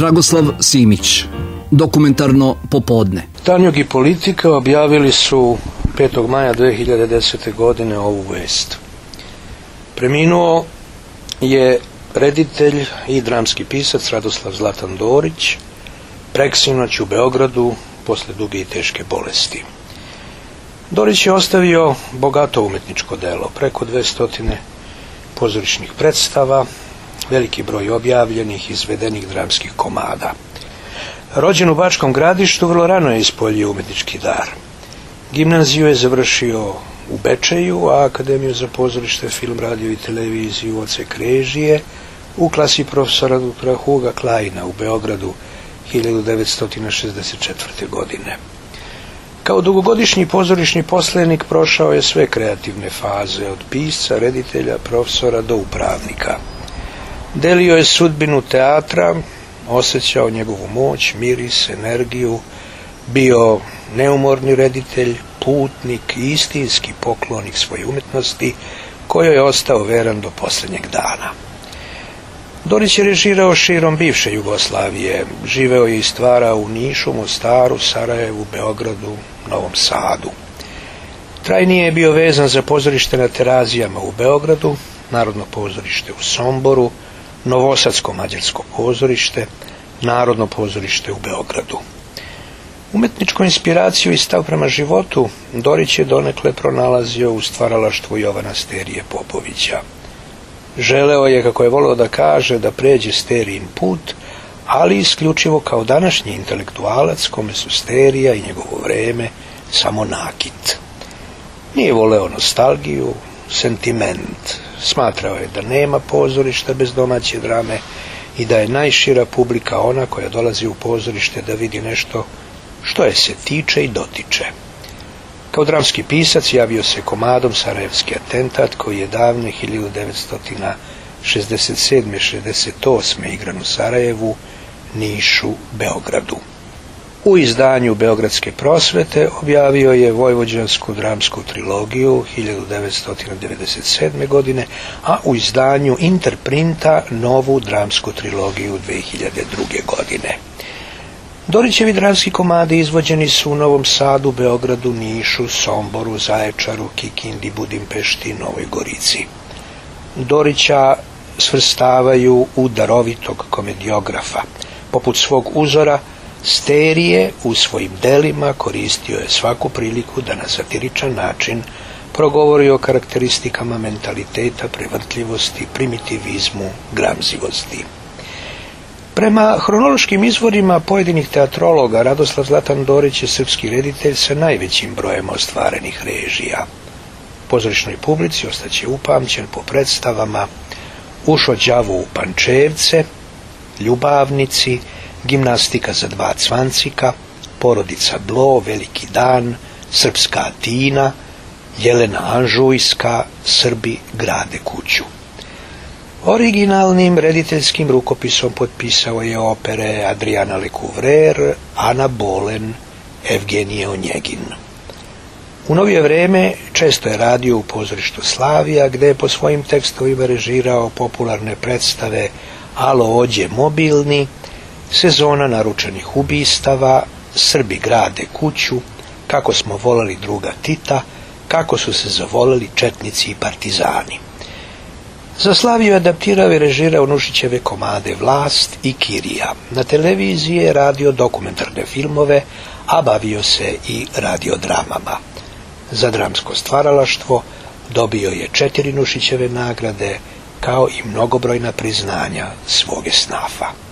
Dragoslav Simić, dokumentarno popodne. Tanjug i Politika objavili su 5. maja 2010. godine ovu vest. Preminuo je reditelj i dramski pisac Radoslav Zlatan Dorić preksinoć u Beogradu posle duge i teške bolesti. Dorić je ostavio bogato umetničko delo, preko 200 pozorišnih predstava, veliki broj objavljenih, izvedenih dramskih komada. Rođen u Bačkom Gradištu, vrlo rano je ispoljio umetnički dar. Gimnaziju je završio u Bečeju, a Akademiju za pozorište, film, radio i televiziju odsek režije u klasi profesora dr. Huga Klajna u Beogradu 1964. godine. Kao dugogodišnji pozorišni poslenik prošao je sve kreativne faze, od pisca, reditelja, profesora do upravnika. Delio je sudbinu teatra, osjećao njegovu moć, miris, energiju, bio neumorni reditelj, putnik i istinski poklonik svoje umetnosti, kojoj je ostao veran do posljednjeg dana. Dorić je režirao širom bivše Jugoslavije, živeo je i stvarao u Nišu, Mostaru, Sarajevu, Beogradu, Novom Sadu. Trajnije je bio vezan za pozorište na Terazijama u Beogradu, Narodno pozorište u Somboru, Novosadsko-mađarsko pozorište, Narodno pozorište u Beogradu. Umetničku inspiraciju i stav prema životu Dorić je donekle pronalazio u stvaralaštvu Jovana Sterije Popovića. Želeo je, kako je voleo da kaže, da pređe Sterijin put, ali isključivo kao današnji intelektualac kome su Sterija i njegovo vreme samo nakit. Nije voleo nostalgiju, sentiment. Smatrao je da nema pozorišta bez domaće drame i da je najšira publika ona koja dolazi u pozorište da vidi nešto što je se tiče i dotiče. Kao dramski pisac javio se komadom Sarajevski atentat, koji je davne 1967-68. igran u Sarajevu, Nišu, Beogradu. U izdanju Beogradske prosvete objavio je vojvođansku dramsku trilogiju 1997. godine, a u izdanju Interprinta novu dramsku trilogiju 2002. godine. Dorićevi dramski komadi izvođeni su u Novom Sadu, Beogradu, Nišu, Somboru, Zaječaru, Kikindi, Budimpešti i Novoj Gorici. Dorića svrstavaju u darovitog komediografa. Poput svog uzora, Sterije u svojim delima koristio je svaku priliku da na satiričan način progovori o karakteristikama mentaliteta, prevrtljivosti, primitivizmu, gramzivosti. Prema hronološkim izvorima pojedinih teatrologa, Radoslav Zlatan Dorić je srpski reditelj sa najvećim brojem ostvarenih režija. Pozorišnoj publici ostaće upamćen po predstavama Ušo đavo u Pančevce, Ljubavnici, Gimnastika za dva cvancika, Porodica Blo, Veliki dan, Srpska Atina, Jelena Anžujska, Srbi grade kuću. Originalnim rediteljskim rukopisom potpisao je opere Adriana Lecouvreur, Ana Bolen, Evgenije Onjegin. U novije vreme često je radio u pozorištu Slavija, gde je po svojim tekstovima režirao popularne predstave Alo ođe mobilni, Sezona naručenih ubistava, Srbi grade kuću, Kako smo voleli druga Tita, Kako su se zavoleli četnici i partizani. Za Slaviju je adaptirao i režirao Nušićeve komade Vlast i Kirija. Na televiziji je radio dokumentarne filmove, a bavio se i radiodramama. Za dramsko stvaralaštvo dobio je 4 Nušićeve nagrade, kao i mnogobrojna priznanja svog esnafa.